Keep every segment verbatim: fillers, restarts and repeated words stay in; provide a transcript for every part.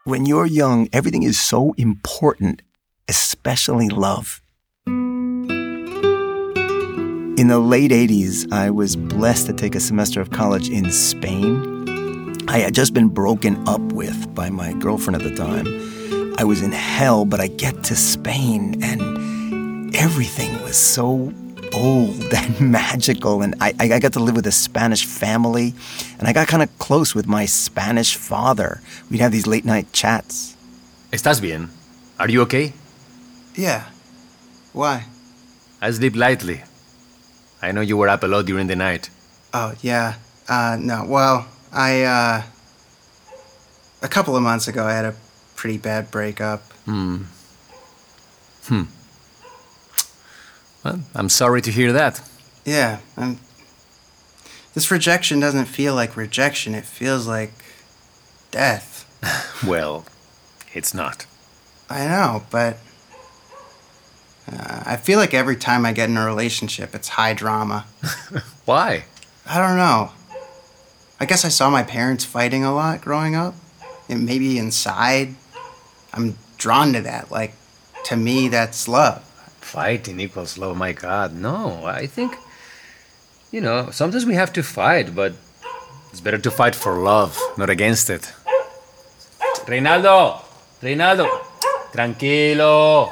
When you're young, everything is so important, especially love. In the late eighties, I was blessed to take a semester of college in Spain. I had just been broken up with by my girlfriend at the time. I was in hell, but I get to Spain, and everything was so bold and magical, and I, I got to live with a Spanish family, and I got kind of close with my Spanish father. We'd have these late-night chats. ¿Estás bien? Are you okay? Yeah. Why? I sleep lightly. I know you were up a lot during the night. Oh, yeah. Uh, no, well, I, uh... A couple of months ago, I had a pretty bad breakup. Hmm. Hmm. Well, I'm sorry to hear that. Yeah, I'm... This rejection doesn't feel like rejection. It feels like death. Well, it's not. I know, but... Uh, I feel like every time I get in a relationship, it's high drama. Why? I don't know. I guess I saw my parents fighting a lot growing up. And maybe inside, I'm drawn to that. Like, to me, that's love. Fighting equals love, my God. No, I think, you know, sometimes we have to fight, but it's better to fight for love, not against it. Reynaldo! Reynaldo! Tranquilo!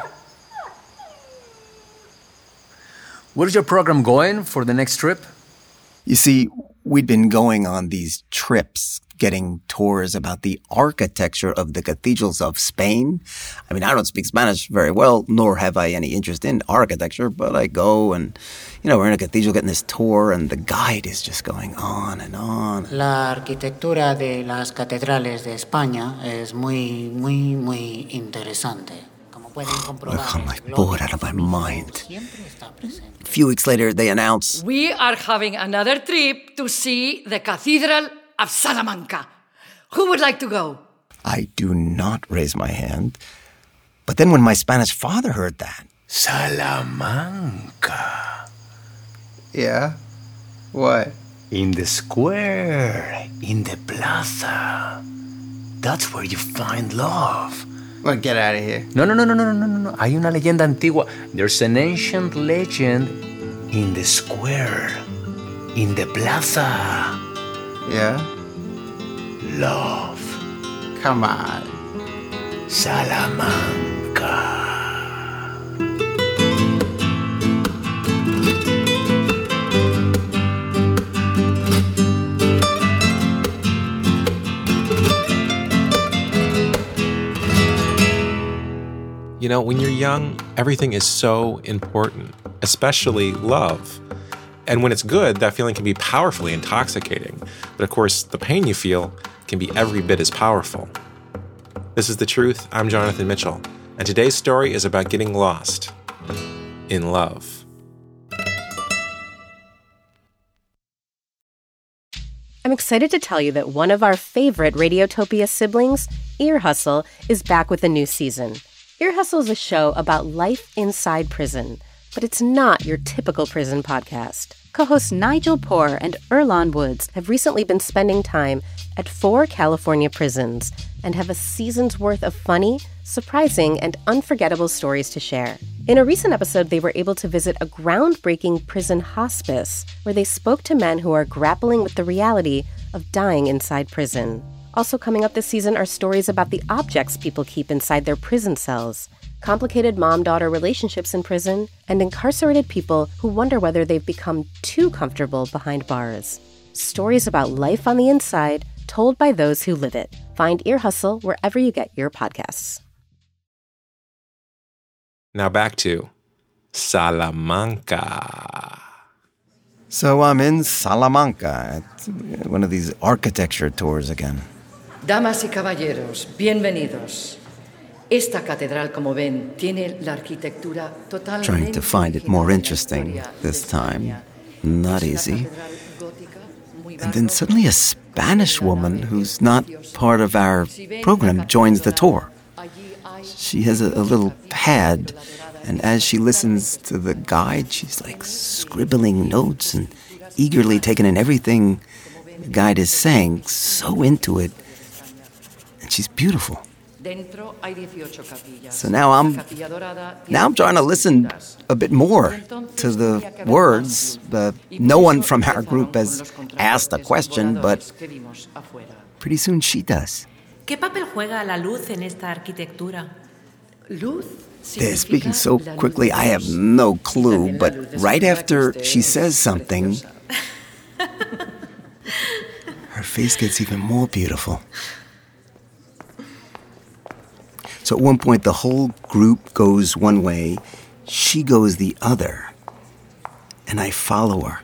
Where's your program going for the next trip? You see, we'd been going on these trips, getting tours about the architecture of the cathedrals of Spain. I mean, I don't speak Spanish very well, nor have I any interest in architecture, but I go and, you know, we're in a cathedral getting this tour, and the guide is just going on and on. La arquitectura de las catedrales de España es muy, muy, muy interesante. Ugh, I'm like bored out of my mind. A few weeks later, they announce, we are having another trip to see the Cathedral of Salamanca. Who would like to go? I do not raise my hand. But then when my Spanish father heard that... Salamanca. Yeah? What? In the square, in the plaza. That's where you find love. Well, get out of here. No, no, no, no, no, no, no, no. Hay una leyenda antigua. There's an ancient legend in the square, in the plaza. Yeah? Love. Come on. Salamanca. You know, when you're young, everything is so important, especially love. And when it's good, that feeling can be powerfully intoxicating. But of course, the pain you feel can be every bit as powerful. This is The Truth. I'm Jonathan Mitchell. And today's story is about getting lost in love. I'm excited to tell you that one of our favorite Radiotopia siblings, Ear Hustle, is back with a new season. Ear Hustle is a show about life inside prison, but it's not your typical prison podcast. Co-hosts Nigel Poor and Earlonne Woods have recently been spending time at four California prisons and have a season's worth of funny, surprising, and unforgettable stories to share. In a recent episode, they were able to visit a groundbreaking prison hospice where they spoke to men who are grappling with the reality of dying inside prison. Also coming up this season are stories about the objects people keep inside their prison cells, complicated mom-daughter relationships in prison, and incarcerated people who wonder whether they've become too comfortable behind bars. Stories about life on the inside, told by those who live it. Find Ear Hustle wherever you get your podcasts. Now back to Salamanca. So I'm in Salamanca at one of these architecture tours again. Damas y caballeros, bienvenidos. Esta catedral, como ven, tiene la arquitectura totalmente... Trying to find it more interesting this time. Not easy. And then suddenly a Spanish woman who's not part of our program joins the tour. She has a, a little pad, and as she listens to the guide, she's like scribbling notes and eagerly taking in everything the guide is saying, so into it. And she's beautiful. Dentro hay dieciocho capillas. So now I'm La capilla dorada tiene now I'm trying to listen capillas. a bit more to the words. Uh, no one from our group has asked a question, but pretty soon she does. ¿Qué papel juega la luz en esta arquitectura? Luz. They're speaking so quickly, I have no clue, but right after she says something, her face gets even more beautiful. So at one point, the whole group goes one way, she goes the other, and I follow her.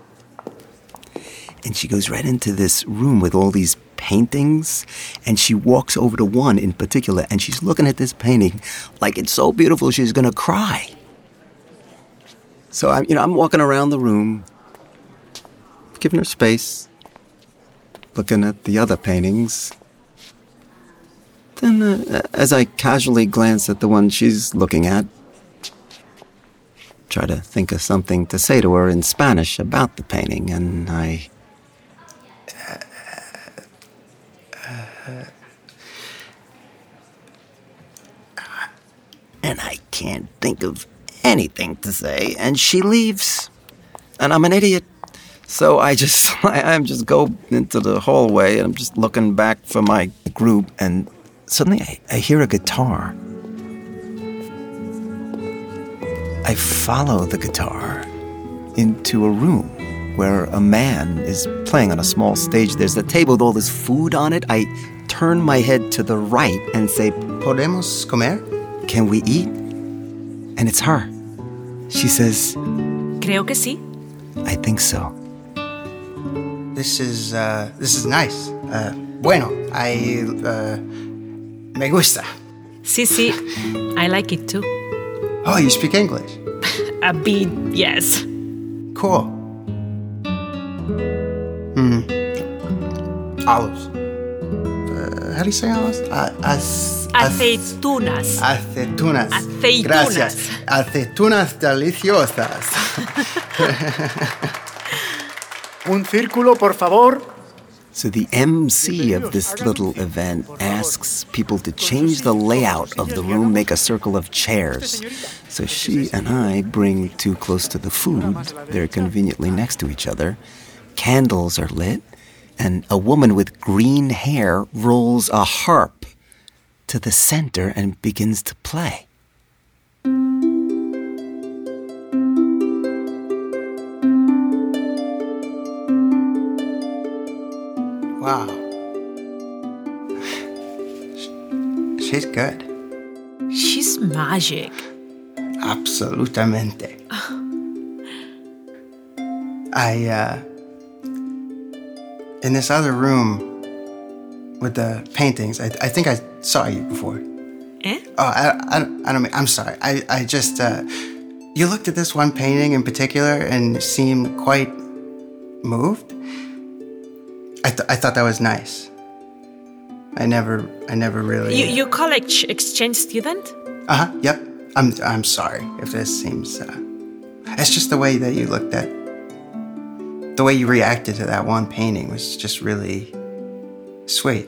And she goes right into this room with all these paintings, and she walks over to one in particular, and she's looking at this painting like it's so beautiful she's gonna cry. So I'm, you know, I'm walking around the room, giving her space, looking at the other paintings. Then, uh, as I casually glance at the one she's looking at, try to think of something to say to her in Spanish about the painting, and I... And I can't think of anything to say, and she leaves. And I'm an idiot. So I just, I, I'm just go into the hallway, and I'm just looking back for my group, and suddenly I, I hear a guitar. I follow the guitar into a room where a man is playing on a small stage. There's a table with all this food on it. I turn my head to the right and say, ¿Podemos comer? Can we eat? And it's her. She says, Creo que sí. I think so. This is, uh, this is nice. Uh, bueno, I, uh, me gusta. Sí, sí. I like it too. Oh, you speak English? A bit, yes. Cool. Hmm. Olives. Uh, how do you say olives? Uh, as, Aceitunas. Aceitunas. Aceitunas. Gracias. Aceitunas deliciosas. Un círculo, por favor. So the M C of this little event asks people to change the layout of the room, make a circle of chairs. So she and I bring too close to the food. They're conveniently next to each other. Candles are lit, and a woman with green hair rolls a harp to the center and begins to play. Wow. She's good. She's magic. Absolutamente. I, uh... in this other room with the paintings, I, I think I saw you before. Eh? Oh, I, I, I don't mean... I'm sorry. I, I just, uh... You looked at this one painting in particular and seemed quite moved. I, th- I thought that was nice. I never, I never really... You, you college exchange student? Uh-huh, yep. I'm, I'm sorry if this seems... Uh, it's just the way that you looked at... The way you reacted to that one painting was just really sweet.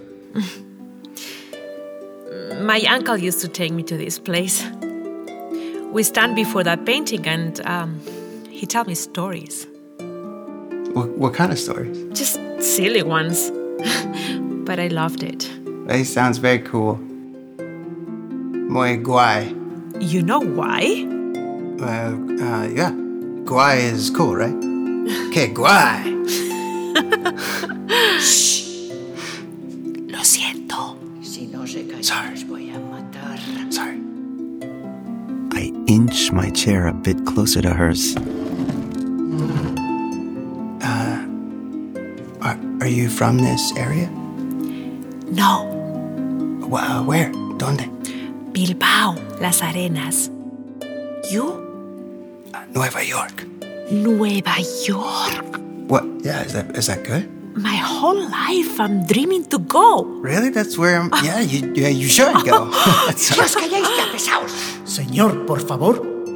My uncle used to take me to this place. We stand before that painting and um, he told me stories. What, what kind of stories? Just silly ones. But I loved it. It sounds very cool. Muy guay. You know why? Uh, uh, yeah. Guay is cool, right? Que guay. Shh. Lo siento. Si no se callan, Sorry. les voy a matar. Sorry. I inch my chair a bit closer to hers. Uh, are, are you from this area? No. Uh, where? ¿Dónde? Bilbao, Las Arenas. You? Uh, Nueva York. Nueva York. What? Yeah, is that is that good? My whole life I'm dreaming to go. Really? That's where I'm... Yeah, you, yeah, you should go. Si os calláis ya, pesaos. Señor, por favor.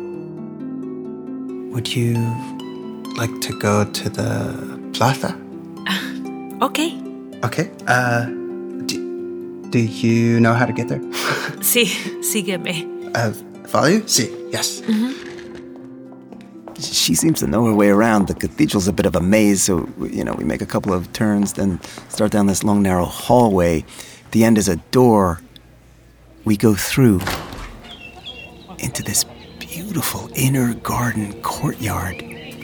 Would you like to go to the plaza? Okay. Okay. Uh, do, Do you know how to get there? Sí, sígueme. Uh, follow you? Sí, yes. Mm-hmm. She seems to know her way around. The cathedral's a bit of a maze, so, you know, we make a couple of turns, then start down this long, narrow hallway. At the end is a door. We go through into this beautiful inner garden courtyard.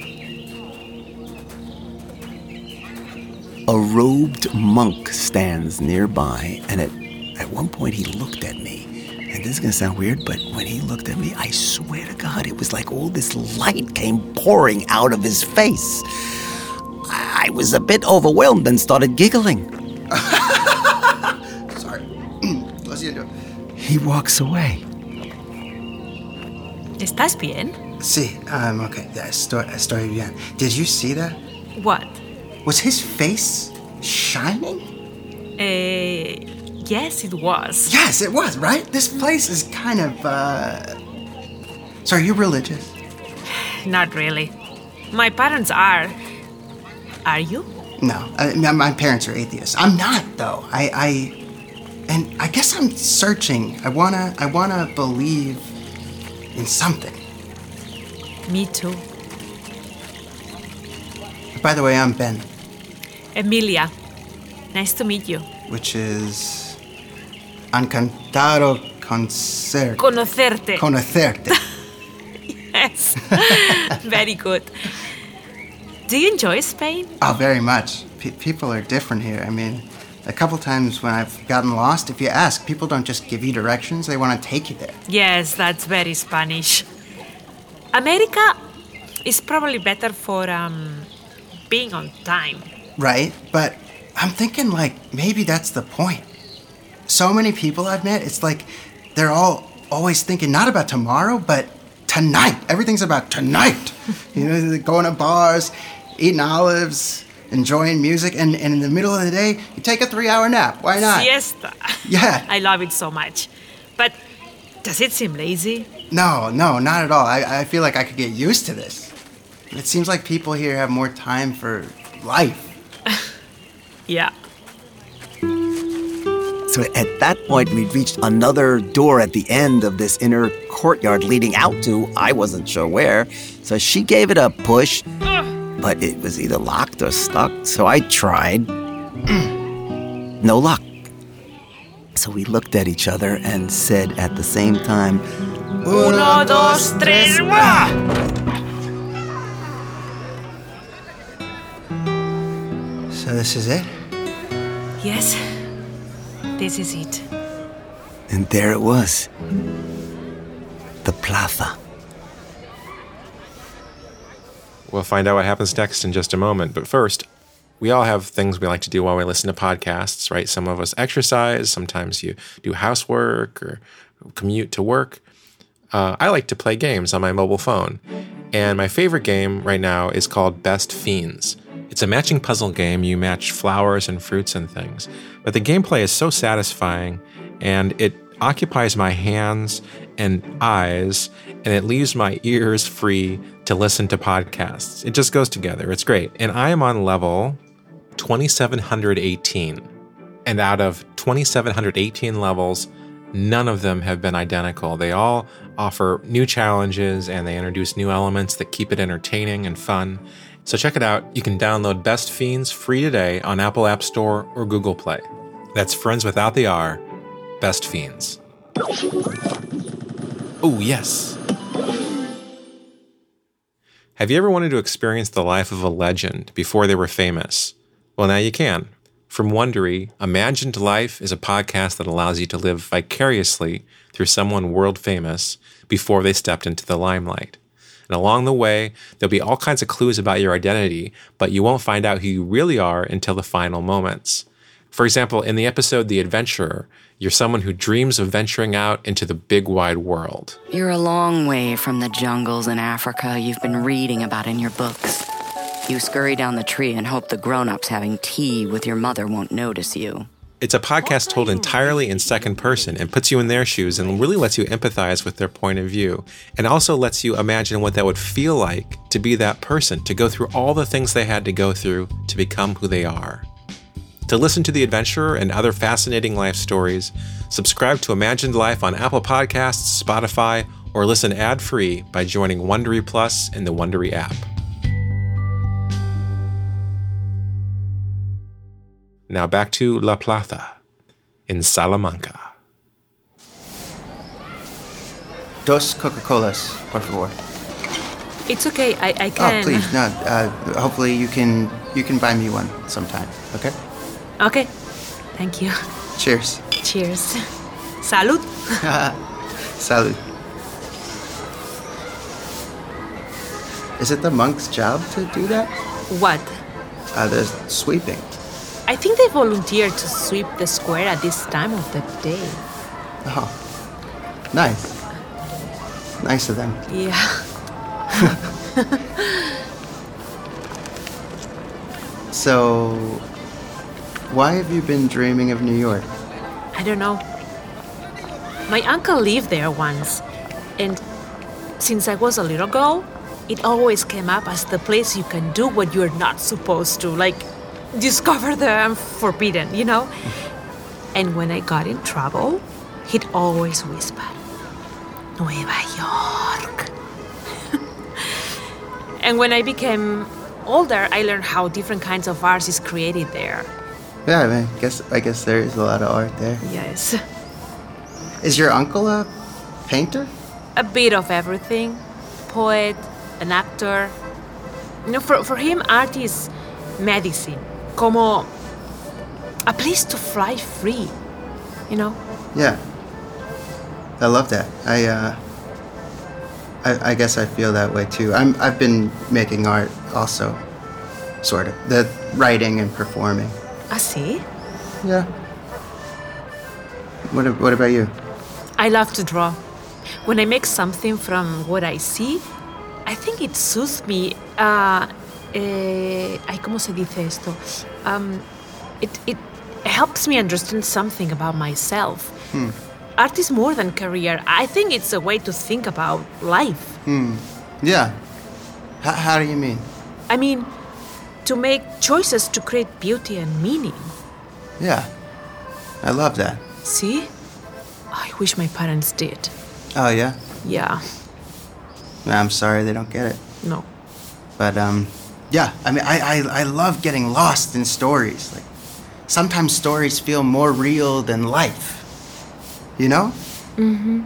A robed monk stands nearby, and at, at one point he looked at me. And this is going to sound weird, but when he looked at me, I swear to God, it was like all this light came pouring out of his face. I, I was a bit overwhelmed and started giggling. Sorry. Lo siento. He walks away. ¿Estás bien? Sí, um, okay. Yeah, estoy, estoy bien. Did you see that? What? Was his face shining? Uh, yes, it was. Yes, it was, right? This place is kind of, uh... So are you religious? Not really. My parents are. Are you? No, I, my parents are atheists. I'm not, though. I, I... And I guess I'm searching. I wanna, I wanna believe in something. Me too. By the way, I'm Ben. Emilia. Nice to meet you. Which is... Encantado concer- Conocerte. Conocerte. Yes. Very good. Do you enjoy Spain? Oh, very much. P- people are different here. I mean, a couple times when I've gotten lost, if you ask, people don't just give you directions, they want to take you there. Yes, that's very Spanish. America is probably better for um, being on time. Right? But I'm thinking, like, maybe that's the point. So many people I've met, it's like they're all always thinking not about tomorrow, but tonight. Everything's about tonight. You know, they're going to bars, eating olives, enjoying music, and, and in the middle of the day, you take a three-hour nap. Why not? Siesta. Yeah. I love it so much. But does it seem lazy? No, no, not at all. I, I feel like I could get used to this. It seems like people here have more time for life. Yeah. So at that point, we'd reached another door at the end of this inner courtyard leading out to, I wasn't sure where. So she gave it a push, but it was either locked or stuck. So I tried. No luck. So we looked at each other and said at the same time, Uno, dos, tres, So this is it? Yes. This is it. and there it was. The plaza. We'll find out what happens next in just a moment. But first, we all have things we like to do while we listen to podcasts, right? Some of us exercise. Sometimes you do housework or commute to work. Uh, I like to play games on my mobile phone. And my favorite game right now is called Best Fiends. It's a matching puzzle game. You match flowers and fruits and things. But the gameplay is so satisfying, and it occupies my hands and eyes, and it leaves my ears free to listen to podcasts. It just goes together. It's great. And I am on level twenty-seven eighteen. And out of twenty-seven eighteen levels, none of them have been identical. They all offer new challenges, and they introduce new elements that keep it entertaining and fun. So check it out. You can download Best Fiends free today on Apple App Store or Google Play. That's Friends Without the R, Best Fiends. Oh, yes. Have you ever wanted to experience the life of a legend before they were famous? Well, now you can. From Wondery, Imagined Life is a podcast that allows you to live vicariously through someone world famous before they stepped into the limelight. And along the way, there'll be all kinds of clues about your identity, but you won't find out who you really are until the final moments. For example, in the episode The Adventurer, you're someone who dreams of venturing out into the big wide world. You're a long way from the jungles in Africa you've been reading about in your books. You scurry down the tree and hope the grown-ups having tea with your mother won't notice you. It's a podcast told entirely in second person and puts you in their shoes and really lets you empathize with their point of view, and also lets you imagine what that would feel like to be that person, to go through all the things they had to go through to become who they are. To listen to The Adventurer and other fascinating life stories, subscribe to Imagined Life on Apple Podcasts, Spotify, or listen ad-free by joining Wondery Plus in the Wondery app. Now back to La Plaza in Salamanca. Dos Coca-Colas, por favor. It's okay, I, I can... Oh, please, no. Uh, hopefully you can you can buy me one sometime, okay? Okay, thank you. Cheers. Cheers. Salud. Salud. Is it the monk's job to do that? What? Uh, the sweeping. I think they volunteered to sweep the square at this time of the day. Oh, nice. Nice of them. Yeah. So, why have you been dreaming of New York? I don't know. My uncle lived there once, and since I was a little girl, it always came up as the place you can do what you're not supposed to, like discover the forbidden, you know? And when I got in trouble, he'd always whisper, Nueva York. And when I became older, I learned how different kinds of art is created there. Yeah, I mean, I guess I guess there is a lot of art there. Yes. Is your uncle a painter? A bit of everything. Poet, an actor. You know, for, for him, art is medicine. Como a place to fly free, you know? Yeah. I love that. I, uh... I, I guess I feel that way, too. I'm, I've been making art also, sort of. The writing and performing. Ah, sí? Yeah. What, what about you? I love to draw. When I make something from what I see, I think it soothes me. Uh, eh, ay, ¿cómo se dice esto? Um, it, it helps me understand something about myself. Hmm. Art is more than career. I think it's a way to think about life. Hmm. Yeah. H- how do you mean? I mean, to make choices to create beauty and meaning. Yeah. I love that. See? I wish my parents did. Oh, yeah? Yeah. I'm sorry they don't get it. No. But, um, yeah. I mean, I, I, I love getting lost in stories. Like, sometimes stories feel more real than life. You know? Mm-hmm.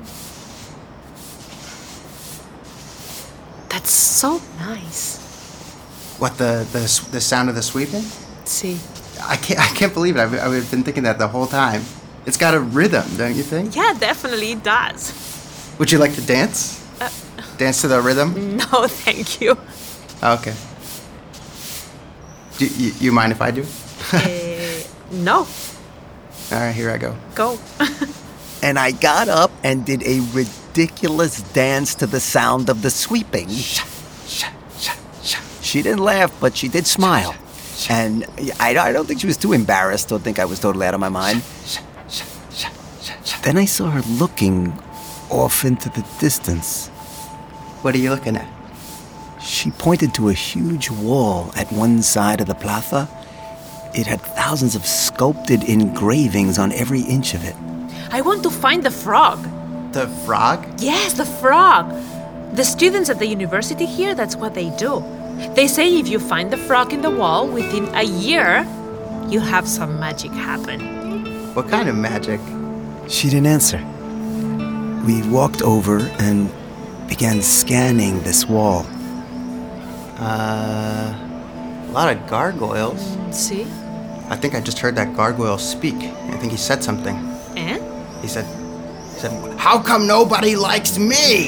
That's so nice. What, the, the the sound of the sweeping? See. I can't I can't believe it. I've, I've been thinking that the whole time. It's got a rhythm, don't you think? Yeah, definitely it does. Would you like to dance? Uh, dance to the rhythm? No, thank you. Okay. Do you, you mind if I do? uh, no. All right, here I go. Go. And I got up and did a ridiculous dance to the sound of the sweeping. She didn't laugh, but she did smile. And I, I don't think she was too embarrassed or think I was totally out of my mind. Then I saw her looking off into the distance. What are you looking at? She pointed to a huge wall at one side of the plaza. It had thousands of sculpted engravings on every inch of it. I want to find the frog. The frog? Yes, the frog. The students at the university here, that's what they do. They say if you find the frog in the wall within a year, you'll have some magic happen. What kind of magic? She didn't answer. We walked over and began scanning this wall. Uh, a lot of gargoyles. See? I think I just heard that gargoyle speak. I think he said something. And? He said, he said, "How come nobody likes me?"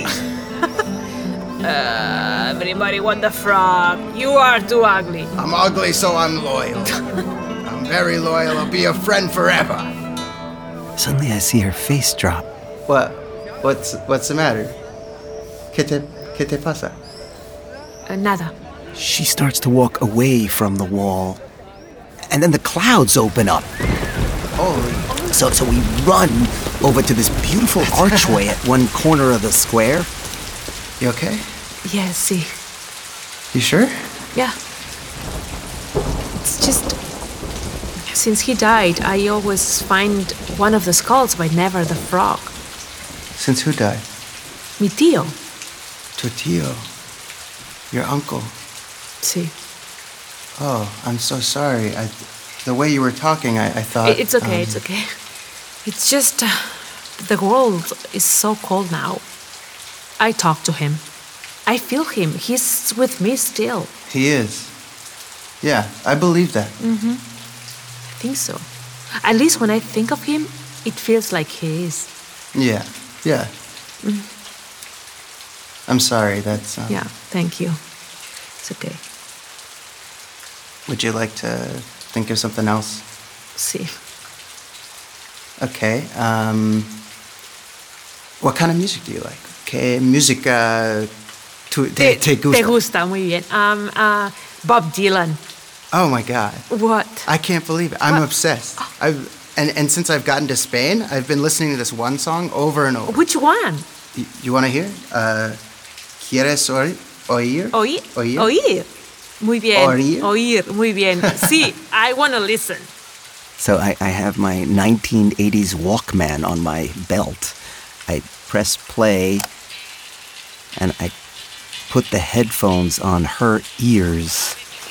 uh, everybody want the frog. You are too ugly. I'm ugly, so I'm loyal. I'm very loyal. I'll be a friend forever. Suddenly I see her face drop. What? What's What's the matter? ¿Qué te, qué te pasa? Uh, nada. She starts to walk away from the wall. And then the clouds open up. Holy. So, so we run over to this beautiful archway at one corner of the square. You okay? Yeah, see. You sure? Yeah. It's just Since he died, I always find one of the skulls by Never the Frog. Since who died? Mi tío. Tu tío. Your uncle. Sí. Oh, I'm so sorry. I, the way you were talking, I, I thought... It's okay, um, it's okay. It's just... Uh, the world is so cold now. I talk to him. I feel him. He's with me still. He is. Yeah, I believe that. Mm-hmm. I think so. At least when I think of him, it feels like he is. Yeah, yeah. Mm. I'm sorry, that's... Um, yeah, thank you. It's okay. Would you like to think of something else? Sí. Okay, um... what kind of music do you like? ¿Qué música tu, te, te gusta? Te gusta, muy bien. Um, uh, Bob Dylan. Oh my God. What? I can't believe it. I'm what? obsessed. I've and, and since I've gotten to Spain, I've been listening to this one song over and over. Which one? Y, you want to hear? Uh, ¿Quieres oír? Oír. Oír. Oír. Muy bien. Oír. Oír. Muy bien. Sí, I want to listen. So I, I have my nineteen eighties Walkman on my belt. I press play, and I put the headphones on her ears.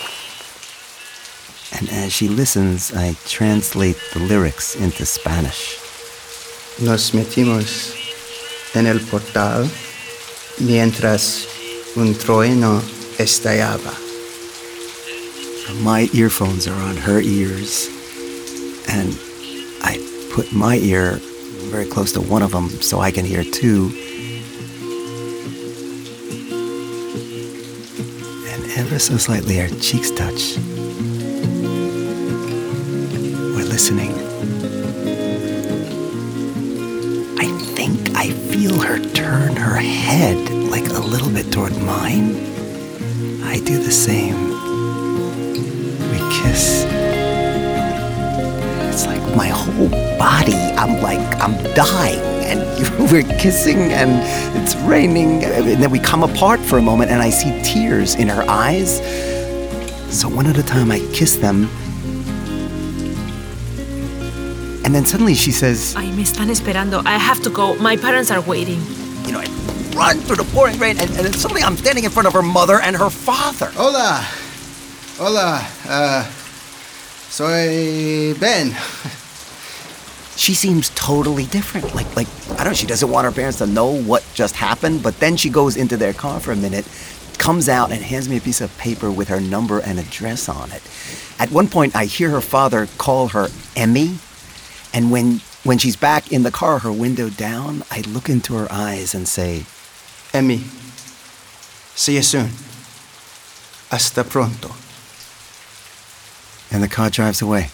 And as she listens, I translate the lyrics into Spanish. Nos metimos en el portal mientras un trueno estallaba. My earphones are on her ears, and I put my ear very close to one of them so I can hear too. And ever so slightly our cheeks touch. We're listening. I think I feel her turn her head like a little bit toward mine. I do the same. We kiss. It's like my whole body, I'm like, I'm dying, and we're kissing, and it's raining, and then we come apart for a moment, and I see tears in her eyes. So one at a time, I kiss them, and then suddenly she says, Ay, me están esperando. I have to go. My parents are waiting. You know, I run through the pouring rain, and, and then suddenly I'm standing in front of her mother and her father. Hola. Hola. Uh, soy Ben. She seems totally different. Like, like I don't know, she doesn't want her parents to know what just happened, but then she goes into their car for a minute, comes out and hands me a piece of paper with her number and address on it. At one point, I hear her father call her Emmy, and when, when she's back in the car, her window down, I look into her eyes and say, Emmy, see you soon. Hasta pronto. And the car drives away.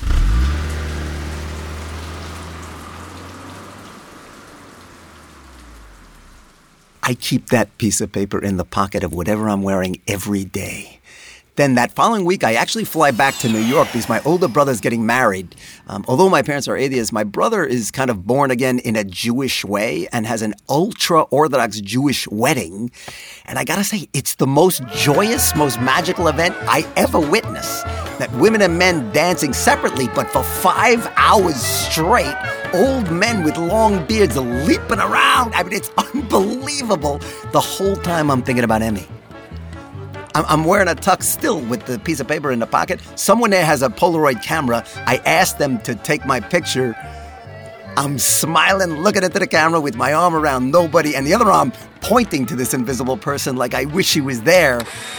I keep that piece of paper in the pocket of whatever I'm wearing every day. Then that following week, I actually fly back to New York because my older brother's getting married. Um, although my parents are atheists, my brother is kind of born again in a Jewish way and has an ultra-Orthodox Jewish wedding. And I gotta say, it's the most joyous, most magical event I ever witnessed. That women and men dancing separately, but for five hours straight, old men with long beards leaping around. I mean, it's unbelievable. The whole time I'm thinking about Emmy. I'm wearing a tux still with the piece of paper in the pocket. Someone there has a Polaroid camera. I asked them to take my picture. I'm smiling, looking into the camera with my arm around nobody and the other arm pointing to this invisible person like I wish she was there.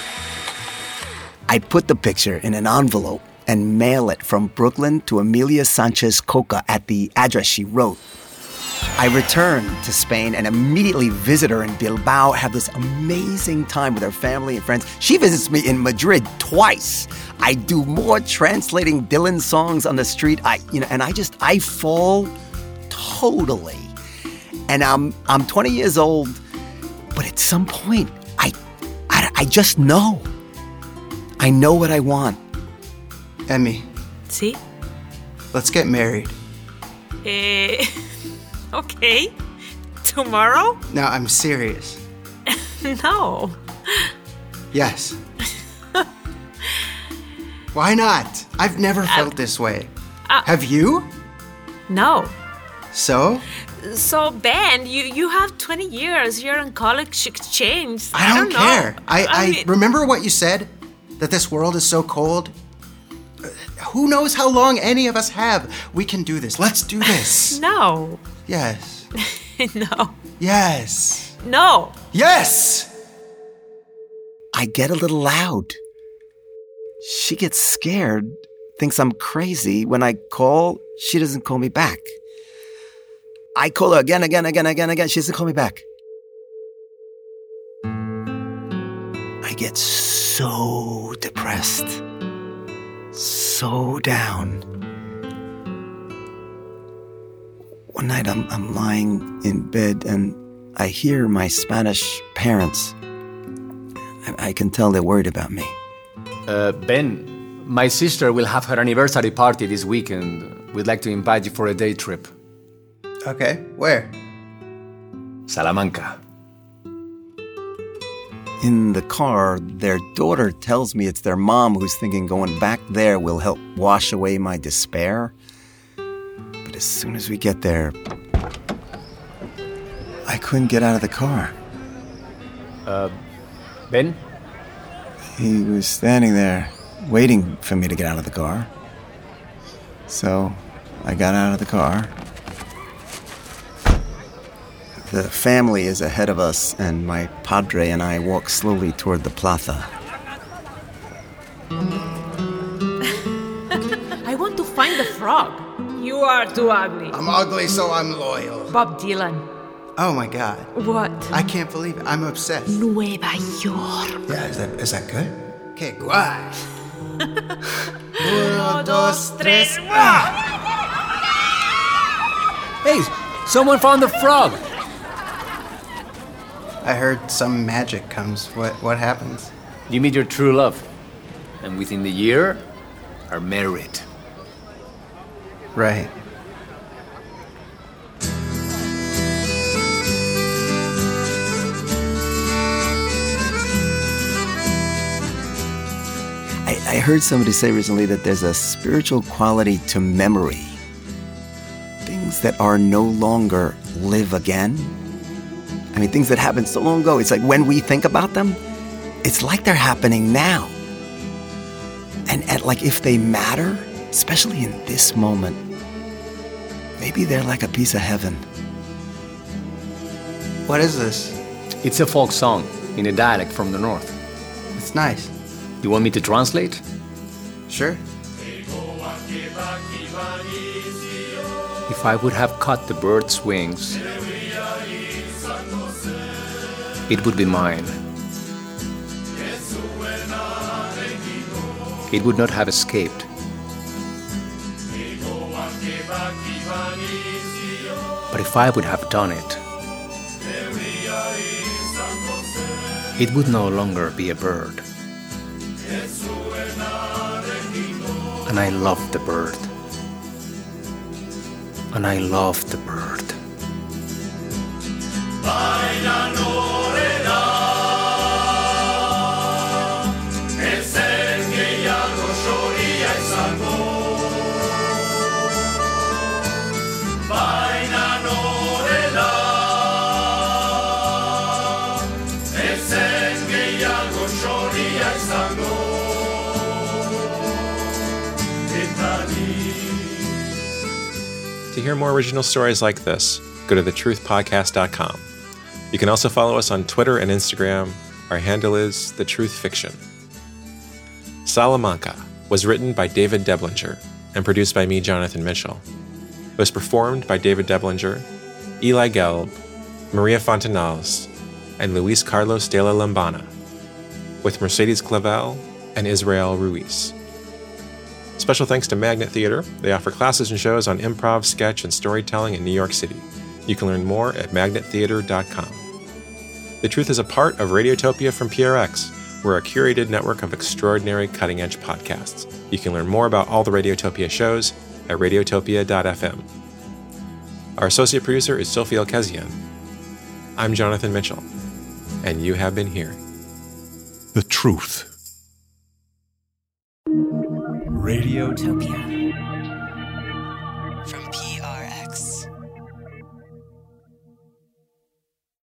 I put the picture in an envelope and mail it from Brooklyn to Amelia Sanchez Coca at the address she wrote. I return to Spain and immediately visit her in Bilbao, have this amazing time with her family and friends. She visits me in Madrid twice. I do more translating Dylan songs on the street. I, you know, and I just, I fall totally. And I'm, I'm twenty years old, but at some point, I, I, I just know. I know what I want. Emmy. Sí? Let's get married. Eh... Okay. Tomorrow? No, I'm serious. No. Yes. Why not? I've never uh, felt this way. Uh, Have you? No. So? So, Ben, you, you have twenty years. You're on college exchange. I don't, I don't care. Know. I, I, I mean, remember what you said? That this world is so cold? Who knows how long any of us have? We can do this. Let's do this. No. Yes. No. Yes. No. Yes! I get a little loud. She gets scared, thinks I'm crazy. When I call, she doesn't call me back. I call her again, again, again, again, again. She doesn't call me back. I get so depressed. So down. One night I'm, I'm lying in bed and I hear my Spanish parents. I, I can tell they're worried about me. Uh, Ben, my sister will have her anniversary party this weekend. We'd like to invite you for a day trip. Okay, where? Salamanca. In the car, their daughter tells me it's their mom who's thinking going back there will help wash away my despair. But as soon as we get there, I couldn't get out of the car. Uh, Ben? He was standing there, waiting for me to get out of the car. So, I got out of the car. The family is ahead of us, and my padre and I walk slowly toward the plaza. I want to find the frog. You are too ugly. I'm ugly, so I'm loyal. Bob Dylan. Oh my God. What? I can't believe it. I'm obsessed. Nueva York. Yeah, is that, is that good? Que guay. Uno, dos, tres. Hey, someone found the frog. I heard some magic comes. What what happens? You meet your true love, and within the year, are married. Right. I, I heard somebody say recently that there's a spiritual quality to memory. Things that are no longer live again. I mean, things that happened so long ago, it's like when we think about them, it's like they're happening now. And, and like if they matter, especially in this moment, maybe they're like a piece of heaven. What is this? It's a folk song in a dialect from the north. It's nice. You want me to translate? Sure. If I would have cut the bird's wings, it would be mine. It would not have escaped. But if I would have done it, it would no longer be a bird. And I love the bird. And I love the bird. To hear more original stories like this, go to the truth podcast dot com. You can also follow us on Twitter and Instagram. Our handle is The Truth Fiction. Salamanca was written by David Deblinger and produced by me, Jonathan Mitchell. It was performed by David Deblinger, Eli Gelb, Maria Fontanals, and Luis Carlos de la Lombana, with Mercedes Clavel and Israel Ruiz. Special thanks to Magnet Theater. They offer classes and shows on improv, sketch, and storytelling in New York City. You can learn more at magnet theater dot com. The Truth is a part of Radiotopia from P R X. We're a curated network of extraordinary cutting-edge podcasts. You can learn more about all the Radiotopia shows at radiotopia dot f m. Our associate producer is Sophie Elkezian. I'm Jonathan Mitchell, and you have been hearing The Truth. Radiotopia. From